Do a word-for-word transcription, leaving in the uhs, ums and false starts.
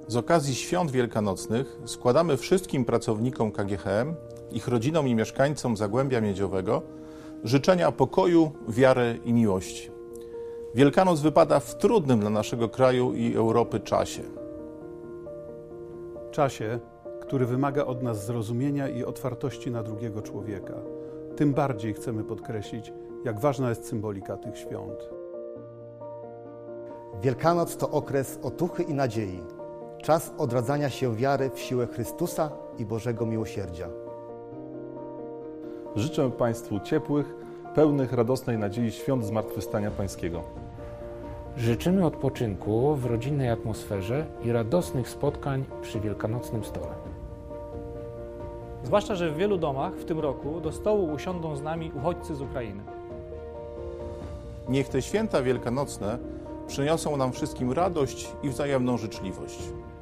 Z okazji świąt wielkanocnych składamy wszystkim pracownikom K G H M, ich rodzinom i mieszkańcom Zagłębia Miedziowego życzenia pokoju, wiary i miłości. Wielkanoc wypada w trudnym dla naszego kraju i Europy czasie. Czasie, który wymaga od nas zrozumienia i otwartości na drugiego człowieka. Tym bardziej chcemy podkreślić, jak ważna jest symbolika tych świąt. Wielkanoc to okres otuchy i nadziei. Czas odradzania się wiary w siłę Chrystusa i Bożego miłosierdzia. Życzę Państwu ciepłych, pełnych radosnej nadziei świąt Zmartwychwstania Pańskiego. Życzymy odpoczynku w rodzinnej atmosferze i radosnych spotkań przy wielkanocnym stole. Zwłaszcza, że w wielu domach w tym roku do stołu usiądą z nami uchodźcy z Ukrainy. Niech te święta wielkanocne przyniosą nam wszystkim radość i wzajemną życzliwość.